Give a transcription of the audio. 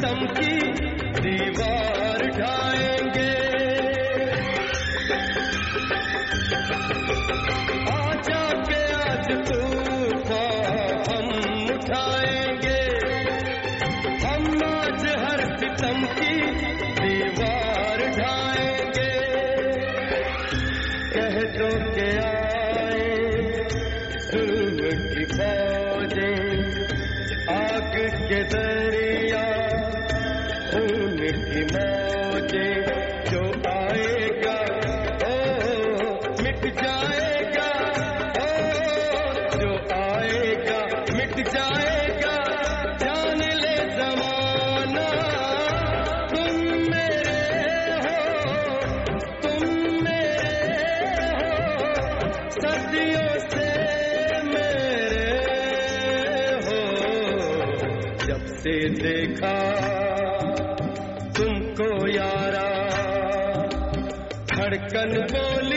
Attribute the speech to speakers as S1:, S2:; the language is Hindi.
S1: सितम की दीवार ढाएंगे। आजा के आज तूफान हम उठाएंगे, हम आज हर सितम की दीवार ढाएंगे। कह दो के आए जुल्म की फौजें, आग के दरिया खून की मौजें, जो आएगा ओ मिट जाएगा, ओ जो आएगा मिट जाएगा। जान ले ज़माना तुम मेरे हो, तुम मेरे हो, सदियों से मेरे हो। जब से देखा तुमको यारा, धड़कन बोली